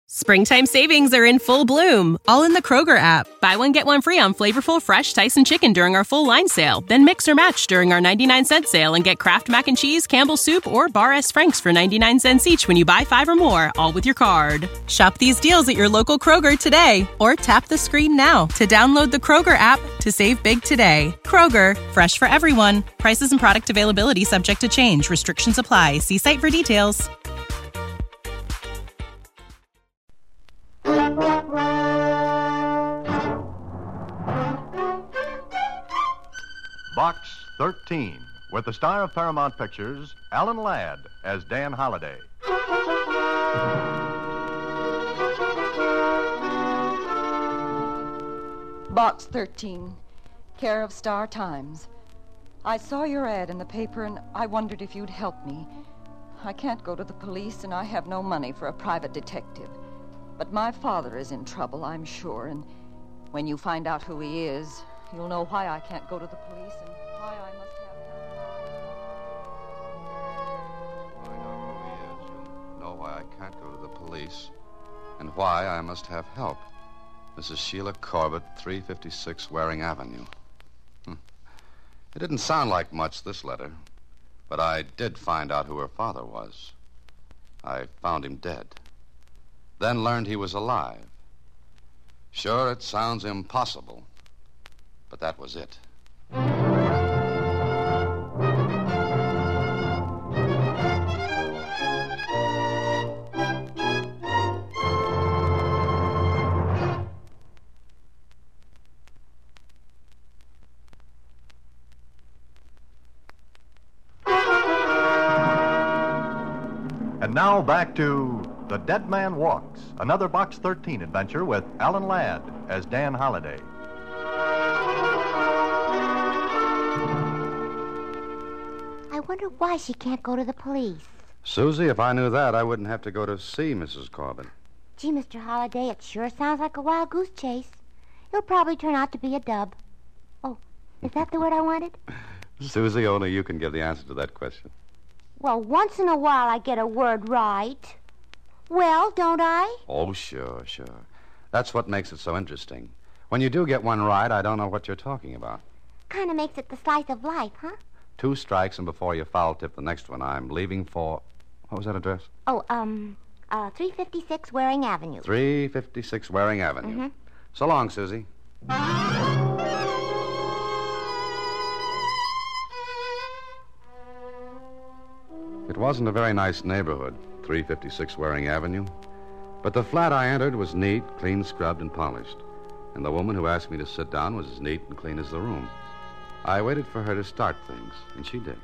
Springtime savings are in full bloom, all in the Kroger app. Buy one, get one free on flavorful, fresh Tyson chicken during our full line sale. Then mix or match during our 99-cent sale and get Kraft Mac and Cheese, Campbell's Soup, or Bar S. Frank's for 99 cents each when you buy 5 or more, all with your card. Shop these deals at your local Kroger today, or tap the screen now to download the Kroger app to save big today. Kroger, fresh for everyone. Prices and product availability subject to change. Restrictions apply. See site for details. Box 13, with the star of Paramount Pictures, Alan Ladd, as Dan Holliday. Box 13, care of Star Times. I saw your ad in the paper, and I wondered if you'd help me. I can't go to the police, and I have no money for a private detective. But my father is in trouble, I'm sure, and when you find out who he is, you'll know why I can't go to the police and why I must have help. I know who he is. You'll know why I can't go to the police and why I must have help. Mrs. Sheila Corbett, 356 Waring Avenue. It didn't sound like much, this letter, but I did find out who her father was. I found him dead, then learned he was alive. Sure, it sounds impossible, but that was it. And now back to The Dead Man Walks, another Box 13 adventure with Alan Ladd as Dan Holliday. I wonder why she can't go to the police. Susie, if I knew that, I wouldn't have to go to see Mrs. Corbett. Gee, Mr. Holliday, it sure sounds like a wild goose chase. It'll probably turn out to be a dub. Oh, is that the word I wanted? Susie, only you can give the answer to that question. Well, once in a while I get a word right. Well, don't I? Oh, sure. That's what makes it so interesting. When you do get one right, I don't know what you're talking about. Kind of makes it the slice of life, huh? 2 strikes, and before you foul tip the next one, I'm leaving for... What was that address? 356 Waring Avenue. 356 Waring Avenue. Mm-hmm. So long, Susie. It wasn't a very nice neighborhood, 356 Waring Avenue. But the flat I entered was neat, clean scrubbed, and polished. And the woman who asked me to sit down was as neat and clean as the room. I waited for her to start things, and she did.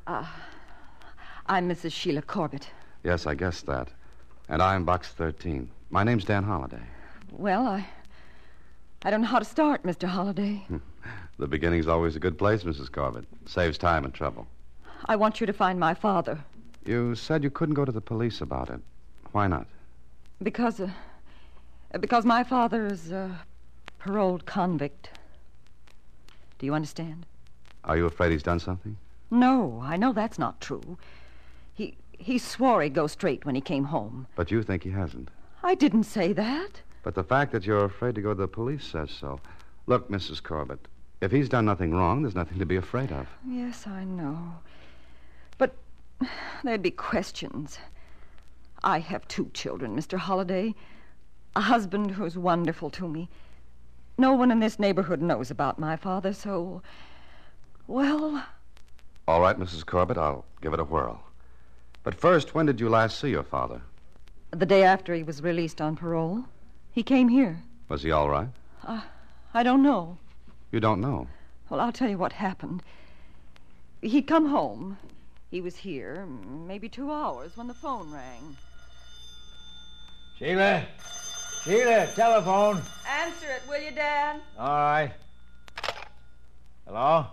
I'm Mrs. Sheila Corbett. Yes, I guessed that. And I'm Box 13. My name's Dan Holliday. Well, I don't know how to start, Mr. Holliday. The beginning's always a good place, Mrs. Corbett. Saves time and trouble. I want you to find my father. You said you couldn't go to the police about it. Why not? Because my father is a paroled convict. Do you understand? Are you afraid he's done something? No, I know that's not true. He swore he'd go straight when he came home. But you think he hasn't. I didn't say that. But the fact that you're afraid to go to the police says so. Look, Mrs. Corbett, if he's done nothing wrong, there's nothing to be afraid of. Yes, I know. But there'd be questions. I have 2 children, Mr. Holliday. A husband who's wonderful to me. No one in this neighborhood knows about my father, so... Well... All right, Mrs. Corbett, I'll give it a whirl. But first, when did you last see your father? The day after he was released on parole. He came here. Was he all right? I don't know. You don't know? Well, I'll tell you what happened. He'd come home. He was here maybe 2 hours when the phone rang. Sheila, telephone. Answer it, will you, Dad? All right. Hello?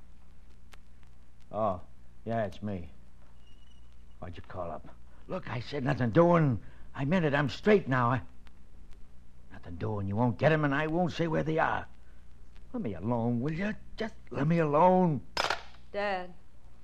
Oh, yeah, it's me. Why'd you call up? Look, I said nothing doing. I meant it. I'm straight now. Nothing doing. You won't get him, and I won't say where they are. Let me alone, will you? Just let me alone. Dad,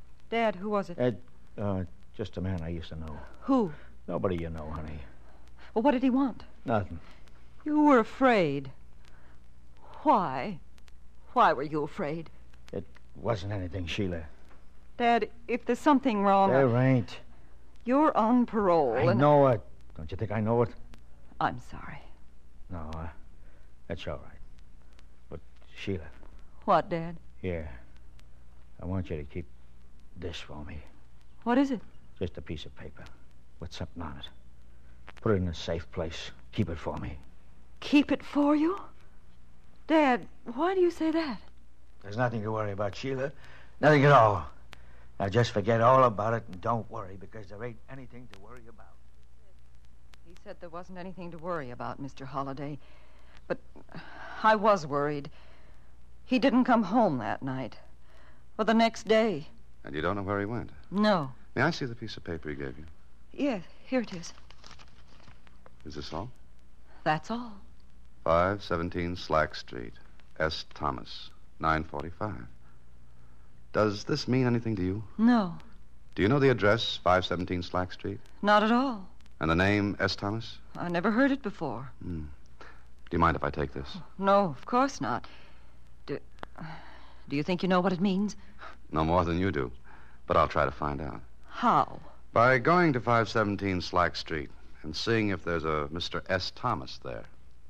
who was it? Just a man I used to know. Who? Nobody you know, honey. Well, what did he want? Nothing. You were afraid. Why? Why were you afraid? It wasn't anything, Sheila. Dad, if there's something wrong... There ain't. You're on parole, I know it. Don't you think I know it? I'm sorry. No, that's all right. But, Sheila... What, Dad? Here. I want you to keep this for me. What is it? Just a piece of paper with something on it. Put it in a safe place. Keep it for me. Keep it for you? Dad, why do you say that? There's nothing to worry about, Sheila. Nothing at all. Now just forget all about it and don't worry, because there ain't anything to worry about. He said there wasn't anything to worry about, Mr. Holliday. But I was worried. He didn't come home that night. Or the next day. And you don't know where he went? No. May I see the piece of paper he gave you? Yes, here it is. Is this all? That's all. 517 Slack Street, S. Thomas, 945. Does this mean anything to you? No, Do you know the address, 517 Slack Street? not at all. And the name, S. Thomas? I never heard it before. Do you mind if I take this? No, of course not. Do you think you know what it means? No more than you do. But I'll try to find out. How? By going to 517 Slack Street and seeing if there's a Mr. S. Thomas there.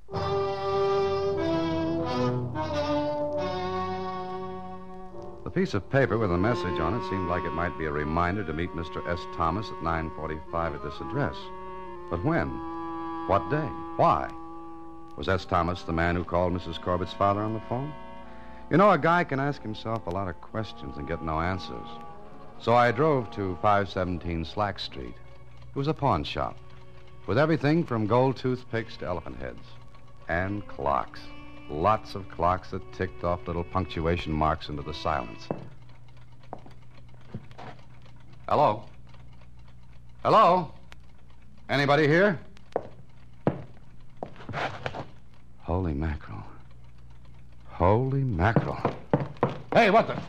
The piece of paper with a message on it seemed like it might be a reminder to meet Mr. S. Thomas at 9:45 at this address. But when? What day? Why? Was S. Thomas the man who called Mrs. Corbett's father on the phone? You know, a guy can ask himself a lot of questions and get no answers. So I drove to 517 Slack Street. It was a pawn shop with everything from gold toothpicks to elephant heads. And clocks. Lots of clocks that ticked off little punctuation marks into the silence. Hello? Hello? Anybody here? Holy mackerel. Holy mackerel. Hey, what the...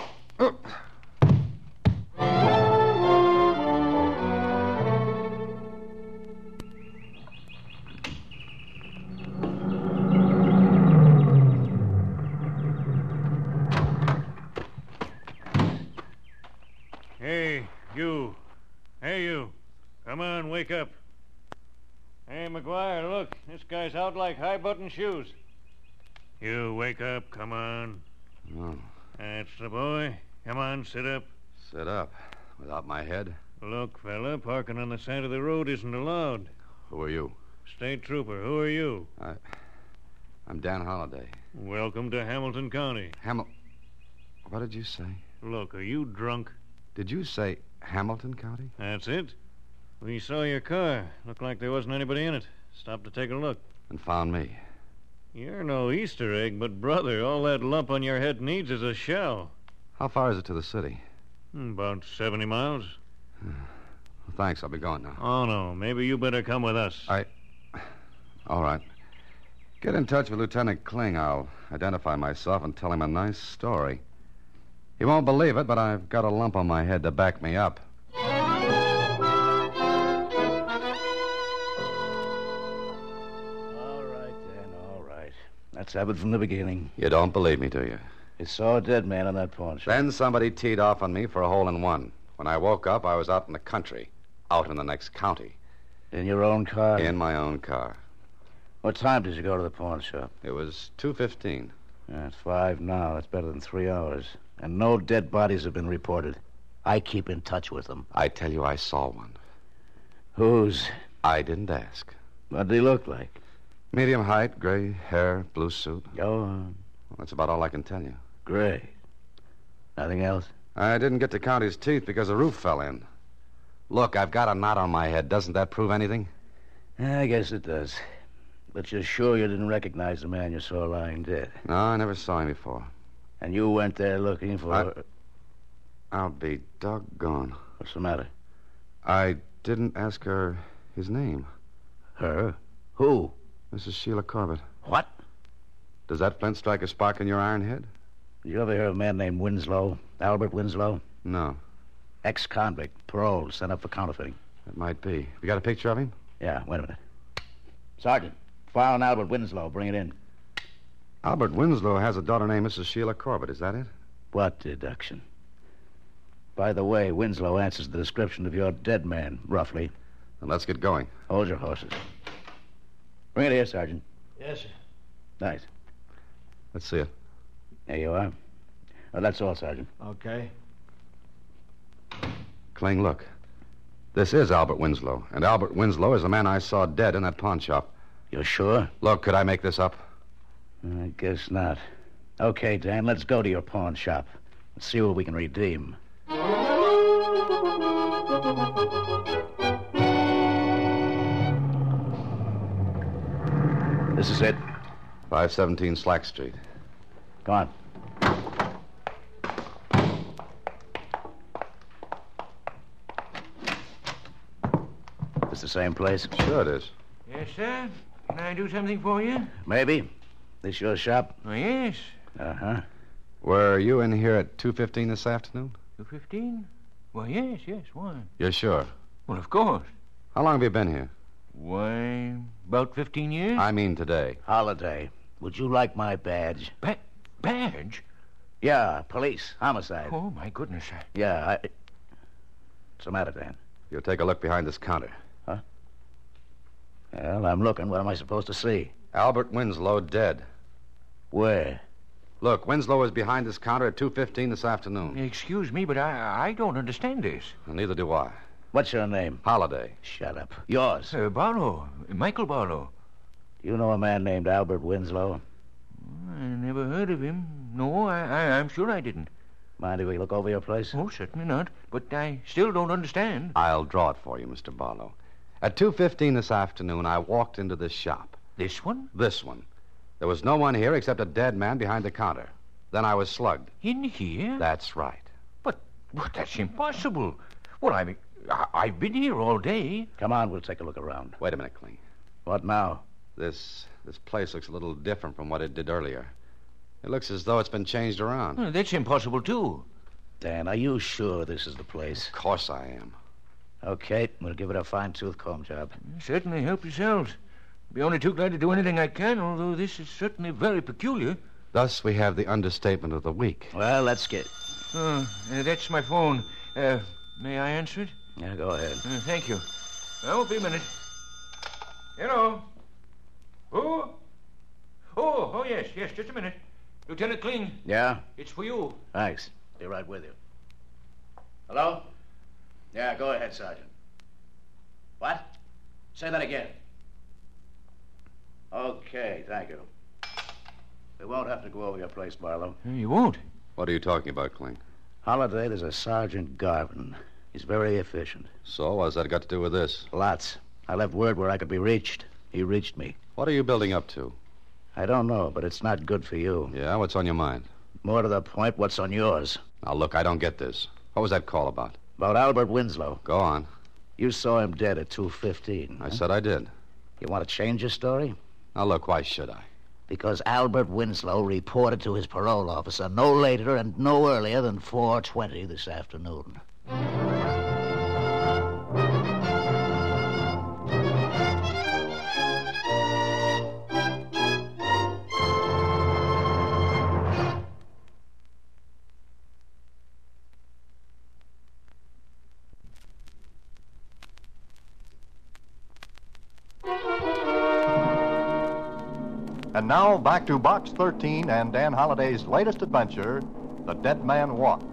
Hey, you. Come on, wake up. Hey, McGuire, look. This guy's out like high-button shoes. You wake up, come on. Oh. That's the boy. Come on, sit up. Sit up. Without my head. Look, fella, parking on the side of the road isn't allowed. Who are you? State trooper, who are you? I'm Dan Holliday. Welcome to Hamilton County. What did you say? Look, are you drunk? Did you say Hamilton County? That's it. We saw your car. Looked like there wasn't anybody in it. Stopped to take a look. And found me. You're no Easter egg, but, brother, all that lump on your head needs is a shell. How far is it to the city? About 70 miles. Well, thanks. I'll be going now. Oh, no. Maybe you better come with us. All right. Get in touch with Lieutenant Kling. I'll identify myself and tell him a nice story. He won't believe it, but I've got a lump on my head to back me up. All right, then, all right. Let's have it from the beginning. You don't believe me, do you? You saw a dead man on that pawn shop. Then somebody teed off on me for a hole-in-one. When I woke up, I was out in the country, out in the next county. In your own car? In my own car. What time did you go to the pawn shop? It was 2:15. It's 5 now. That's better than 3 hours. And no dead bodies have been reported. I keep in touch with them. I tell you, I saw one. Whose? I didn't ask. What did he look like? Medium height, gray hair, blue suit. Go on. Well, that's about all I can tell you. Gray. Nothing else? I didn't get to count his teeth because the roof fell in. Look, I've got a knot on my head. Doesn't that prove anything? I guess it does. But you're sure you didn't recognize the man you saw lying dead? No, I never saw him before. And you went there looking for... I'll be doggone. What's the matter? I didn't ask her his name. Her? Who? Mrs. Sheila Corbett. What? Does that flint strike a spark in your iron head? Did you ever hear of a man named Winslow? Albert Winslow? No. Ex-convict, paroled, sent up for counterfeiting. That might be. You got a picture of him? Yeah, wait a minute. Sergeant, file on Albert Winslow. Bring it in. Albert Winslow has a daughter named Mrs. Sheila Corbett. Is that it? What deduction? By the way, Winslow answers the description of your dead man, roughly. Then let's get going. Hold your horses. Bring it here, Sergeant. Yes, sir. Nice. Let's see it. There you are. Well, that's all, Sergeant. Okay. Kling, look. This is Albert Winslow, and Albert Winslow is the man I saw dead in that pawn shop. You're sure? Look, could I make this up? I guess not. Okay, Dan, let's go to your pawn shop. Let's see what we can redeem. This is it. 517 Slack Street. Go on. This the same place? Sure it is. Yes, sir. Can I do something for you? Maybe. This your shop? Oh, yes. Uh-huh. Were you in here at 2:15 this afternoon? 2:15? Well, yes, why? You're sure? Well, of course. How long have you been here? Why, about 15 years? I mean today. Holiday. Would you like my badge? Badge? Yeah, police. Homicide. Oh, my goodness, sir. Yeah, What's the matter, Dan? You'll take a look behind this counter. Huh? Well, I'm looking. What am I supposed to see? Albert Winslow dead. Where? Look, Winslow was behind this counter at 2:15 this afternoon. Excuse me, but I don't understand this. And neither do I. What's your name? Holiday. Shut up. Yours. Barlow. Michael Barlow. Do you know a man named Albert Winslow? I never heard of him. No, I'm sure I didn't. Mind if we look over your place? Oh, certainly not. But I still don't understand. I'll draw it for you, Mr. Barlow. At 2:15 this afternoon, I walked into this shop. This one? This one. There was no one here except a dead man behind the counter. Then I was slugged. In here? That's right. But that's impossible. Well, I've been here all day. Come on, we'll take a look around. Wait a minute, Kling. What now? This place looks a little different from what it did earlier. It looks as though it's been changed around. That's impossible, too. Dan, are you sure this is the place? Of course I am. Okay, we'll give it a fine-tooth comb job. Certainly, help yourselves. Be only too glad to do anything I can, although this is certainly very peculiar. Thus, we have the understatement of the week. Well, let's get... That's my phone. May I answer it? Yeah, go ahead. Thank you. I won't be a minute. Hello? Who? Oh, yes, just a minute. Lieutenant Kling. Yeah? It's for you. Thanks. Be right with you. Hello? Yeah, go ahead, Sergeant. What? Say that again. Okay, thank you. We won't have to go over your place, Barlow. You won't? What are you talking about, Kling? Holiday, there's a Sergeant Garvin. He's very efficient. So, what's that got to do with this? Lots. I left word where I could be reached. He reached me. What are you building up to? I don't know, but it's not good for you. Yeah, what's on your mind? More to the point, what's on yours? Now, look, I don't get this. What was that call about? About Albert Winslow. Go on. You saw him dead at 2:15. I said I did. You want to change your story? Now, look, why should I? Because Albert Winslow reported to his parole officer no later and no earlier than 4:20 this afternoon. And now back to Box 13 and Dan Holliday's latest adventure, The Dead Man Walks.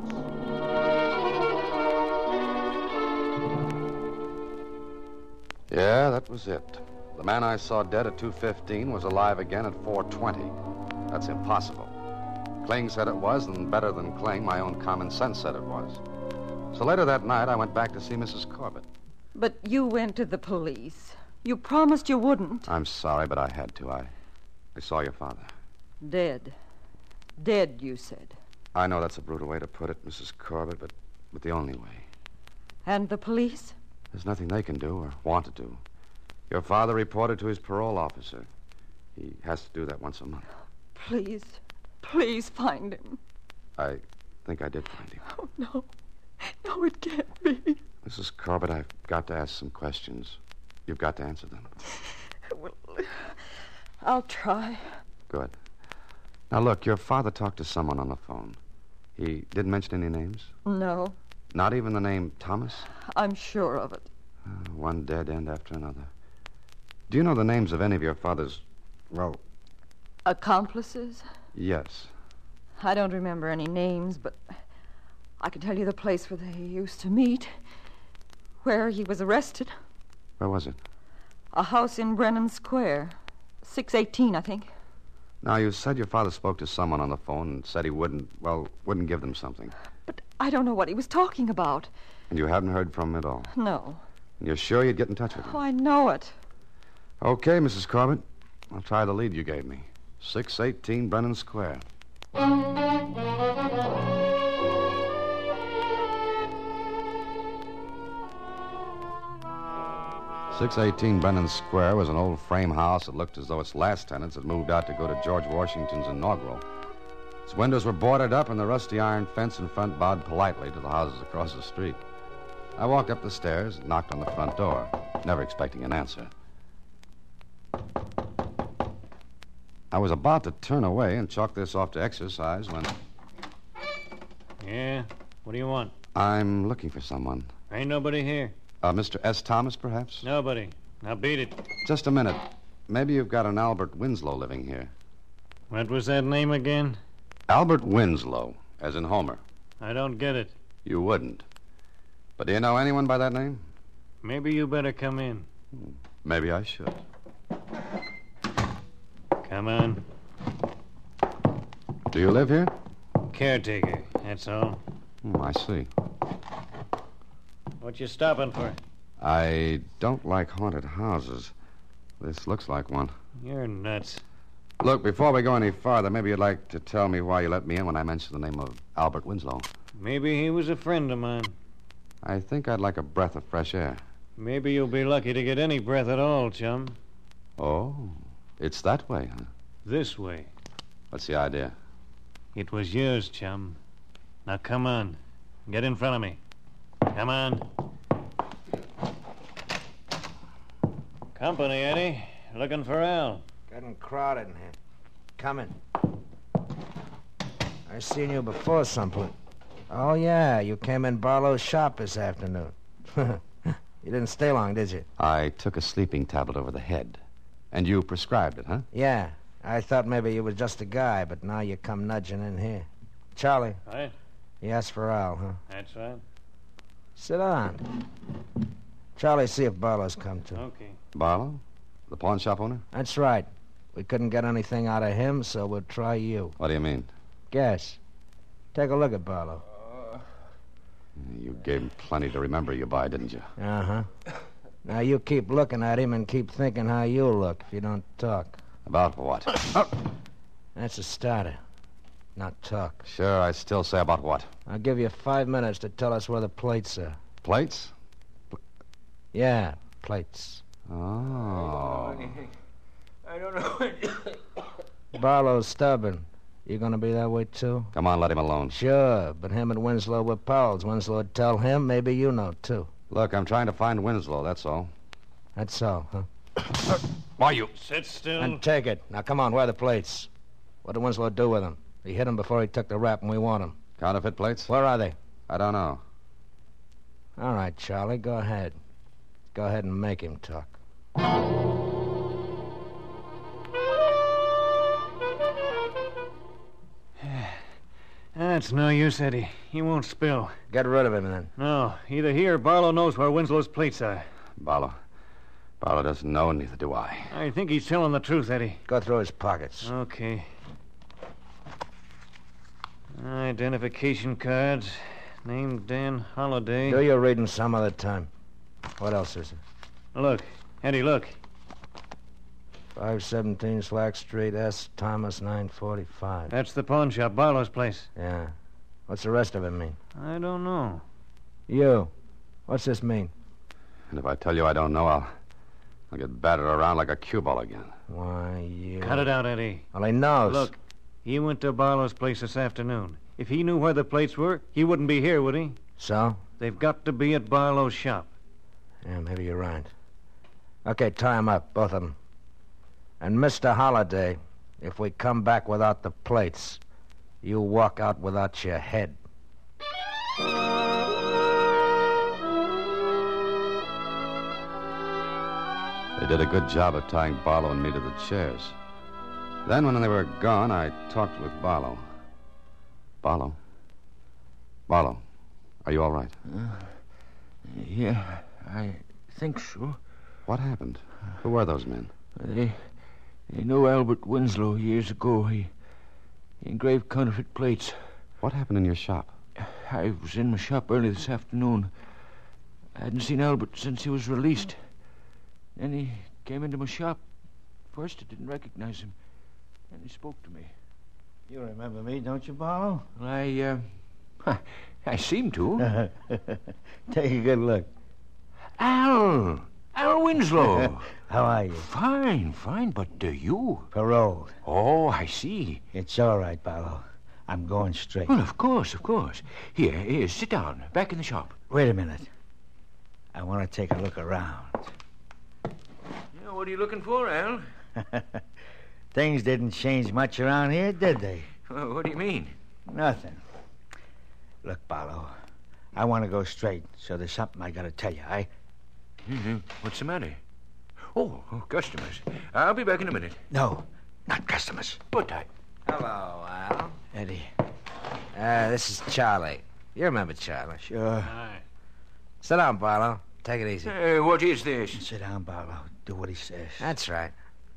Yeah, that was it. The man I saw dead at 2:15 was alive again at 4:20. That's impossible. Kling said it was, and better than Kling, my own common sense said it was. So later that night, I went back to see Mrs. Corbett. But you went to the police. You promised you wouldn't. I'm sorry, but I had to. I saw your father. Dead. Dead, you said. I know that's a brutal way to put it, Mrs. Corbett, but the only way. And the police? There's nothing they can do or want to do. Your father reported to his parole officer. He has to do that once a month. Please find him. I think I did find him. Oh, no. No, it can't be. Mrs. Corbett, I've got to ask some questions. You've got to answer them. Well, I'll try. Good. Now, look, your father talked to someone on the phone. He didn't mention any names? No, Not even the name Thomas? I'm sure of it. One dead end after another. Do you know the names of any of your father's, well... Accomplices? Yes. I don't remember any names, but I can tell you the place where they used to meet, where he was arrested. Where was it? A house in Brennan Square. 618, I think. Now, you said your father spoke to someone on the phone and said he wouldn't give them something. But I don't know what he was talking about. And you haven't heard from him at all? No. And you're sure you'd get in touch with him? Oh, I know it. Okay, Mrs. Corbett. I'll try the lead you gave me. 618 Brennan Square. 618 Brennan Square was an old frame house that looked as though its last tenants had moved out to go to George Washington's inaugural. Its windows were boarded up, and the rusty iron fence in front bowed politely to the houses across the street. I walked up the stairs and knocked on the front door, never expecting an answer. I was about to turn away and chalk this off to exercise when... Yeah? What do you want? I'm looking for someone. Ain't nobody here. Mr. S. Thomas, perhaps? Nobody. Now beat it. Just a minute. Maybe you've got an Albert Winslow living here. What was that name again? Albert Winslow, as in Homer. I don't get it. You wouldn't. But do you know anyone by that name? Maybe you better come in. Maybe I should. Come on. Do you live here? Caretaker, that's all. I see. What you stopping for? I don't like haunted houses. This looks like one. You're nuts. Look, before we go any farther, maybe you'd like to tell me why you let me in when I mentioned the name of Albert Winslow. Maybe he was a friend of mine. I think I'd like a breath of fresh air. Maybe you'll be lucky to get any breath at all, chum. Oh, it's that way, huh? This way. What's the idea? It was yours, chum. Now come on. Get in front of me. Come on. Company, Eddie. Looking for Al. Getting crowded in here. Coming. I seen you before someplace. Oh, yeah, you came in Barlow's shop this afternoon. You didn't stay long, did you? I took a sleeping tablet over the head. And you prescribed it, huh? Yeah. I thought maybe you was just a guy, but now you come nudging in here. Charlie. Right? You asked for Al, huh? That's right. Sit down. Charlie, see if Barlow's come to. Okay. Barlow? The pawn shop owner? That's right. We couldn't get anything out of him, so we'll try you. What do you mean? Guess. Take a look at Barlow. You gave him plenty to remember you by, didn't you? Uh-huh. Now you keep looking at him and keep thinking how you'll look if you don't talk. About what? That's a starter. Not talk. Sure, I still say about what? I'll give you 5 minutes to tell us where the plates are. Plates? Yeah, plates. Oh. I don't know. Barlow's stubborn. You gonna be that way, too? Come on, let him alone. Sure, but him and Winslow were pals. Winslow would tell him. Maybe you know, too. Look, I'm trying to find Winslow, that's all. That's all, huh? Why, you... Sit still. And take it. Now, come on, where are the plates? What did Winslow do with them? He hit him before he took the rap, and we want him. Counterfeit plates? Where are they? I don't know. All right, Charlie, go ahead. Go ahead and make him talk. That's no use, Eddie. He won't spill. Get rid of him, then. No, either he or Barlow knows where Winslow's plates are. Barlow doesn't know, and neither do I. I think he's telling the truth, Eddie. Go through his pockets. Okay. Identification cards. Name Dan Holliday. Do your reading some other time. What else is it? Look. Eddie, look. 517 Slack Street, S. Thomas, 945. That's the pawn shop, Barlow's place. Yeah. What's the rest of it mean? I don't know. You. What's this mean? And if I tell you I don't know, I'll get battered around like a cue ball again. Why, you... Cut it out, Eddie. Well, he knows. Look, he went to Barlow's place this afternoon. If he knew where the plates were, he wouldn't be here, would he? So? They've got to be at Barlow's shop. Yeah, maybe you're right. Okay, tie him up, both of them. And Mr. Holliday, if we come back without the plates, you walk out without your head. They did a good job of tying Barlow and me to the chairs. Then, when they were gone, I talked with Barlow. Barlow? Barlow, are you all right? Yeah, I think so. What happened? Who were those men? They knew Albert Winslow years ago. He engraved counterfeit plates. What happened in your shop? I was in my shop early this afternoon. I hadn't seen Albert since he was released. Then he came into my shop. First, I didn't recognize him. Then he spoke to me. You remember me, don't you, Barlow? Well, I seem to. Take a good look. Al Winslow. How are you? Fine, but you? Paroled. Oh, I see. It's all right, Barlow. I'm going straight. Well, of course. Here, sit down. Back in the shop. Wait a minute. I want to take a look around. Yeah, what are you looking for, Al? Things didn't change much around here, did they? What do you mean? Nothing. Look, Barlow, I want to go straight, so there's something I got to tell you, Mm-hmm. What's the matter? Oh, customers. I'll be back in a minute. No, not customers. But I... Hello, Al. Eddie. This is Charlie. You remember Charlie? Sure. Hi. Sit down, Barlow. Take it easy. What is this? Sit down, Barlow. Do what he says. That's right.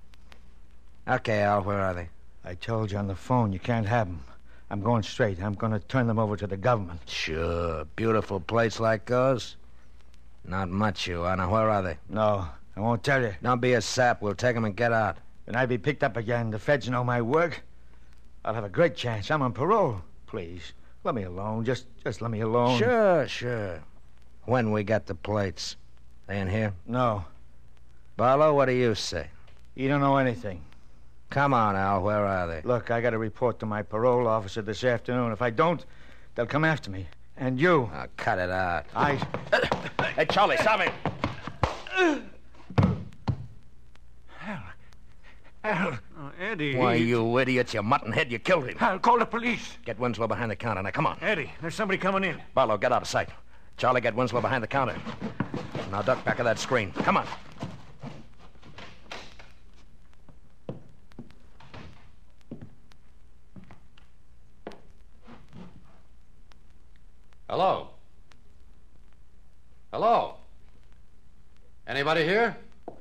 Okay, Al, where are they? I told you on the phone you can't have them. I'm going straight. I'm going to turn them over to the government. Sure. Beautiful plates like those? Not much, you are. Now, where are they? No, I won't tell you. Don't be a sap. We'll take them and get out. When I be picked up again, the feds know my work. I'll have a great chance. I'm on parole. Please, let me alone. Just let me alone. Sure. When we get the plates. They in here? No. Barlow, what do you say? You don't know anything. Come on, Al. Where are they? Look, I got to report to my parole officer this afternoon. If I don't, they'll come after me. And you. Oh, cut it out. Hey, Charlie, stop him. Al. Oh, Eddie. Why, you idiots, you muttonhead, you killed him. Al, call the police. Get Winslow behind the counter. Now, come on. Eddie, there's somebody coming in. Barlow, get out of sight. Charlie, get Winslow behind the counter. Now, duck back of that screen. Come on. Hello? Hello? Anybody here?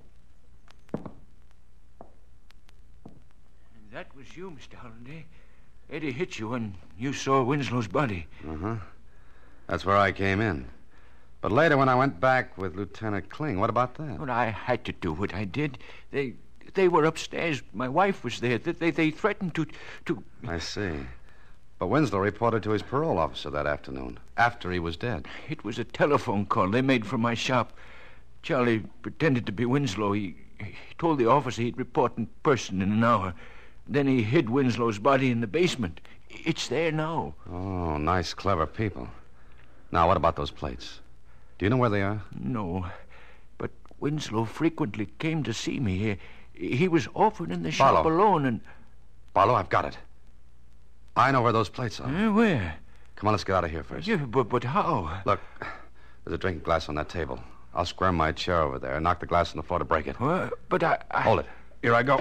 That was you, Mr. Holliday. Eddie hit you when you saw Winslow's body. Uh-huh. That's where I came in. But later when I went back with Lieutenant Kling, what about that? Well, I had to do what I did. They were upstairs. My wife was there. They threatened to... I see. But Winslow reported to his parole officer that afternoon, after he was dead. It was a telephone call they made from my shop. Charlie pretended to be Winslow. He told the officer he'd report in person in an hour. Then he hid Winslow's body in the basement. It's there now. Oh, nice, clever people. Now, what about those plates? Do you know where they are? No, but Winslow frequently came to see me. He was often in the shop alone and... Barlow, I've got it. I know where those plates are. Where? Come on, let's get out of here first. Yeah, but how? Look, there's a drinking glass on that table. I'll square my chair over there and knock the glass on the floor to break it. But I... Hold it. Here I go.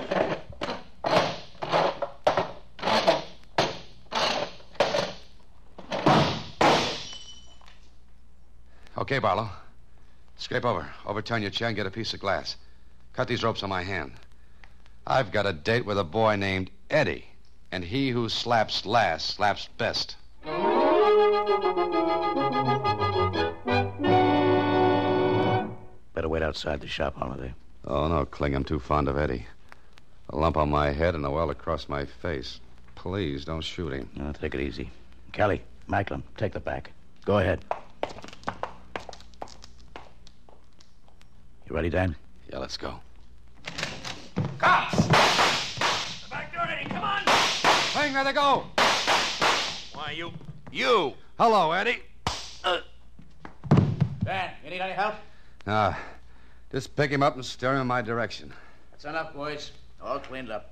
Okay, Barlow. Scrape over. Overturn your chair and get a piece of glass. Cut these ropes on my hand. I've got a date with a boy named Eddie. And he who slaps last slaps best. Better wait outside the shop, Holliday. Oh, no, Kling. I'm too fond of Eddie. A lump on my head and a well across my face. Please, don't shoot him. No, take it easy. Kelly, Macklin, take the back. Go ahead. You ready, Dan? Yeah, let's go. Cops! The back door, Eddie, come on! Kling, there they go. Why, you! Hello, Eddie. Dan, you need any help? Just pick him up and steer him in my direction. That's enough, boys. All cleaned up.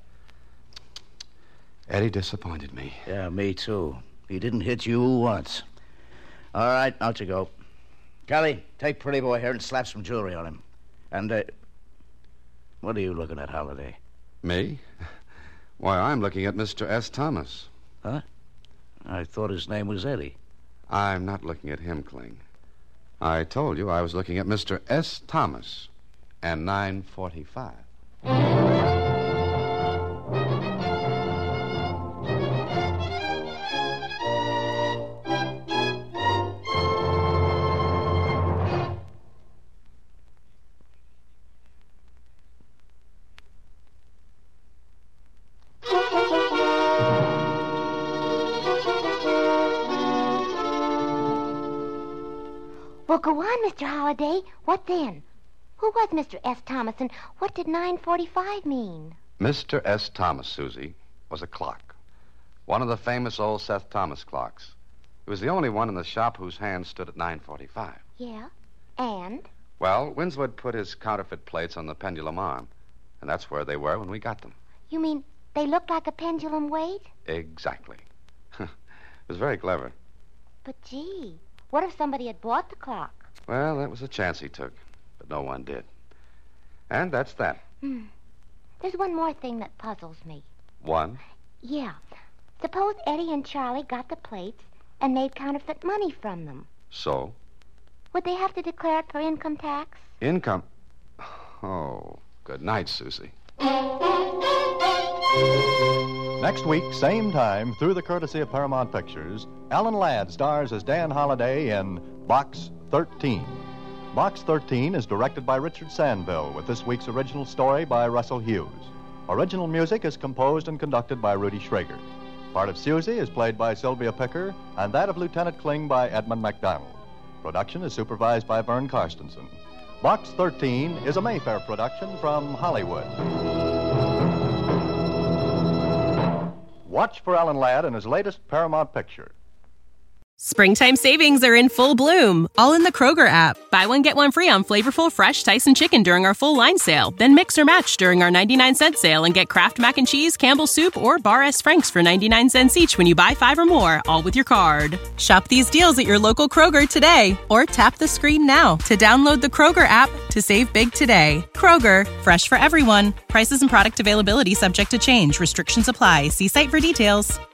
Eddie disappointed me. Yeah, me too. He didn't hit you once. All right, out you go. Kelly, take Pretty Boy here and slap some jewelry on him. And, what are you looking at, Holiday? Me? Why, I'm looking at Mr. S. Thomas. Huh? I thought his name was Eddie. I'm not looking at him, Kling. I told you I was looking at Mr. S. Thomas and 945. Well, go on, Mr. Holliday. What then? Who was Mr. S. Thomas, and what did 9:45 mean? Mr. S. Thomas, Susie, was a clock. One of the famous old Seth Thomas clocks. He was the only one in the shop whose hand stood at 9:45. Yeah? And? Well, Winswood put his counterfeit plates on the pendulum arm, and that's where they were when we got them. You mean they looked like a pendulum weight? Exactly. It was very clever. But, gee, what if somebody had bought the clock? Well, that was a chance he took, but no one did. And that's that. There's one more thing that puzzles me. One? Yeah. Suppose Eddie and Charlie got the plates and made counterfeit money from them. So? Would they have to declare it for income tax? Income? Oh, good night, Susie. Next week, same time, through the courtesy of Paramount Pictures, Alan Ladd stars as Dan Holliday in Box 13. Box 13 is directed by Richard Sandville, with this week's original story by Russell Hughes. Original music is composed and conducted by Rudy Schrager. Part of Susie is played by Sylvia Picker, and that of Lieutenant Kling by Edmund MacDonald. Production is supervised by Vern Karstensen. Box 13 is a Mayfair production from Hollywood. Watch for Alan Ladd in his latest Paramount picture. Springtime savings are in full bloom, all in the Kroger app. Buy one, get one free on flavorful, fresh Tyson chicken during our full line sale. Then mix or match during our 99-cent sale and get Kraft Mac and Cheese, Campbell's Soup, or Bar S. Franks for 99 cents each when you buy 5 or more, all with your card. Shop these deals at your local Kroger today, or tap the screen now to download the Kroger app to save big today. Kroger, fresh for everyone. Prices and product availability subject to change. Restrictions apply. See site for details.